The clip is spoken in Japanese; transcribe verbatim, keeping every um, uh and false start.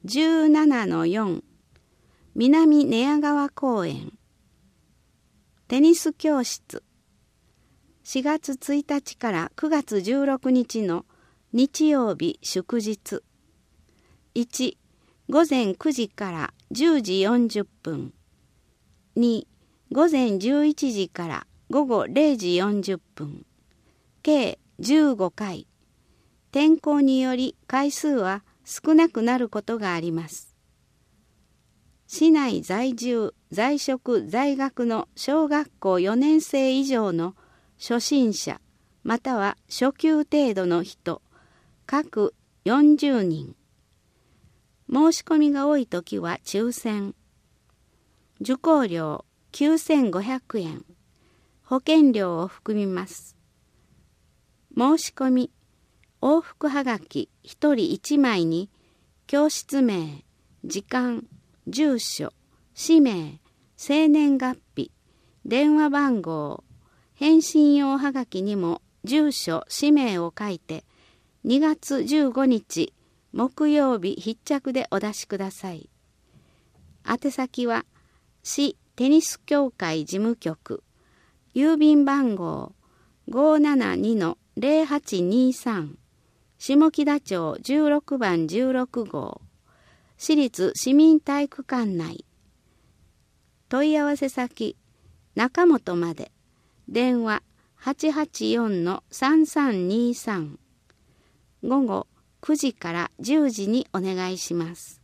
じゅうななのよん 南寝屋川公園テニス教室しがつついたちからくがつじゅうろくにちの日曜日祝日いち午前くじからじゅうじよんじゅっぷんに午前じゅういちじから午後れいじよんじゅっぷん計じゅうごかい天候により回数は少なくなることがあります。市内在住、在職、在学の小学校よねんせい以上の初心者または初級程度の人各よんじゅうにん申し込みが多いときは抽選受講料きゅうせんごひゃくえん保険料を含みます。申し込み往復はがきひとりいちまいに教室名、時間、住所、氏名、生年月日、電話番号、返信用はがきにも住所、氏名を書いてにがつじゅうごにち木曜日必着でお出しください。宛先は市テニス協会事務局郵便番号 ごーななにのぜろはちにさん 下北町じゅうろくばんじゅうろくごう市立市民体育館内問い合わせ先中本まで電話 はちはちよんのさんさんにさん 午後くじからじゅうじにお願いします。